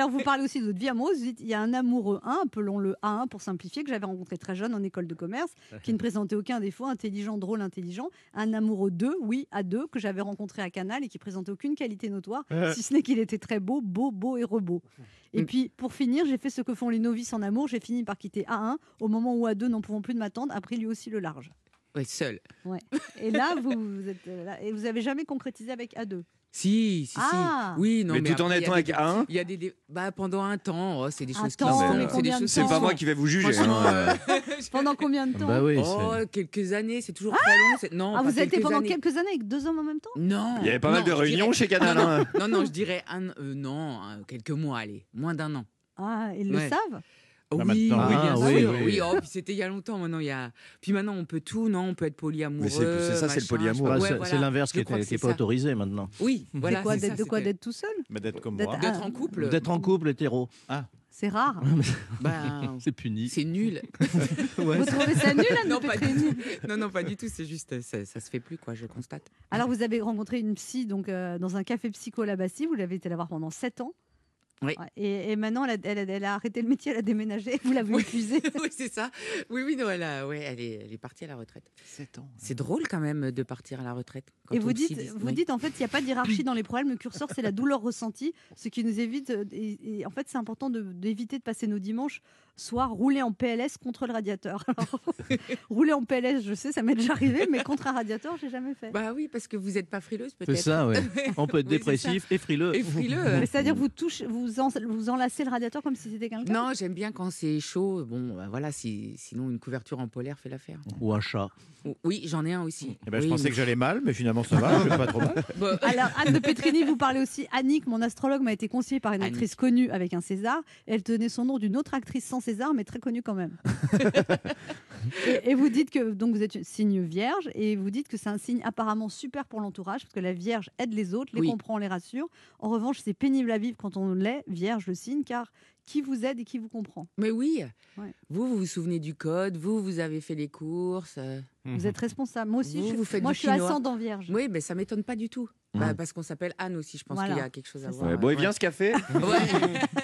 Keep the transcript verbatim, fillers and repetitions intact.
alors, vous parlez aussi de votre vie amoureuse. Vous dites, il y a un amoureux un, appelons-le A un pour simplifier, que j'avais rencontré très jeune en école de commerce, qui ne présentait aucun défaut, intelligent, drôle, intelligent. Un amoureux deux, oui, à deux, que j'avais rencontré à Canal et qui présentait aucune qualité notoire, si ce n'est qu'il était très beau, beau, beau et rebeau. Et puis, pour finir, j'ai fait ce que font les novices en amour. J'ai fini par quitter A un au moment où A deux, n'en pouvant plus de m'attendre, a pris lui aussi le large. Oui, seul. Ouais. Et là, vous, vous êtes là, et vous avez jamais concrétisé avec A deux. Si, si, Ah. si. Oui, non, Mais tout en après, il y a étant avec des- A un. Il y a des, des- bah, pendant un temps, oh, c'est des Un choses temps, qui se mais font. C'est des combien de choses C'est qui pas se moi font. qui vais vous juger. Franchement, hein. euh, Pendant combien de temps? Bah oui, oh, c'est- quelques années, c'est toujours très long. c'est- Non, Ah, pas vous êtes quelques pendant années. quelques années avec deux hommes en même temps? Non. Il y avait pas mal non, de je réunions dirais- chez Canal. Non, non, hein. non, non, je dirais un, euh, non, hein, quelques mois, allez, moins d'un an. Ah, ils Ouais. le savent? Oui, maintenant, oui, oui. bien Ah, sûr. oui, Oui, oui. oh, puis c'était il y a longtemps. Maintenant, il y a. Puis maintenant, on peut tout, non? On peut être polyamoureux. Mais c'est- c'est ça, c'est le machin, polyamour. je sais Bah, pas. c'est Ouais, voilà. c'est l'inverse Je qui crois que n'était c'est pas ça. autorisé maintenant. Oui, voilà. C'est quoi, c'est d'être, ça, de quoi c'était- d'être tout seul? Mais d'être comme D'être moi. un- D'être en couple. D'être en couple hétéro. Ah, C'est rare. Ben, C'est puni. c'est nul. Ouais. Vous trouvez ça nul, Anne non, pas Petrini? du tout. non, non, pas du tout. C'est juste, ça, ça se fait plus, quoi. Je constate. Alors, vous avez rencontré une psy donc, euh, dans un café psycho à la Bastille. Vous l'avez été la voir pendant sept ans. Oui. Ouais. Et, et maintenant, elle a, elle, a, elle a arrêté le métier, elle a déménagé. Vous l'avez Oui. épuisée. oui, c'est ça. Oui, oui, non, elle, a- ouais, elle, est, elle est partie à la retraite. sept ans. C'est drôle quand même de partir à la retraite. quand Et on vous s'y dites, dit- vous oui. dites en fait, il n'y a pas de hiérarchie dans les problèmes. Le curseur, c'est la douleur ressentie, ce qui nous évite. euh, Et, et en fait, c'est important de- d'éviter de passer nos dimanches soirs rouler en P L S contre le radiateur. Alors, rouler en P L S, je sais, ça m'est déjà arrivé, mais contre un radiateur, j'ai jamais fait. Bah oui, parce que vous n'êtes pas frileuse, C'est peut-être. ça, ouais. On peut être Oui, c'est dépressif et frileux. Et frileux. Mais c'est-à-dire, vous touchez, vous, en- vous enlacez le radiateur comme si c'était quelqu'un. Non, j'aime bien quand c'est chaud. Bon, bah voilà, si, sinon une couverture en polaire fait l'affaire. Ou un chat. Oui, j'en ai un aussi. Eh ben, je Oui, pensais mais- que j'allais mal, mais finalement ça va, je vais pas trop mal. Bon, Alors, Anne de Petrini, vous parlez aussi. Annick, mon astrologue, m'a été conseillée par une Annick. actrice connue avec un César. Elle tenait son nom d'une autre actrice sans César, mais très connue quand même. et, et vous dites que donc vous êtes une signe vierge, et vous dites que c'est un signe apparemment super pour l'entourage, parce que la Vierge aide les autres, les Oui. comprend, les rassure. En revanche, c'est pénible à vivre quand on l'est, Vierge, le signe, car qui vous aide et qui vous comprend. mais oui, Ouais. vous, vous vous souvenez du code, vous, vous avez fait les courses. euh, Vous êtes responsable. Moi aussi, Vous, je, vous faites moi, du je suis quinoa. ascendant Vierge. Oui, mais ça m'étonne pas du tout. Mmh. Bah, parce qu'on s'appelle Anne aussi, je pense Voilà. qu'il y a quelque chose à C'est voir. Ouais, bon, et viens ce café. Ouais.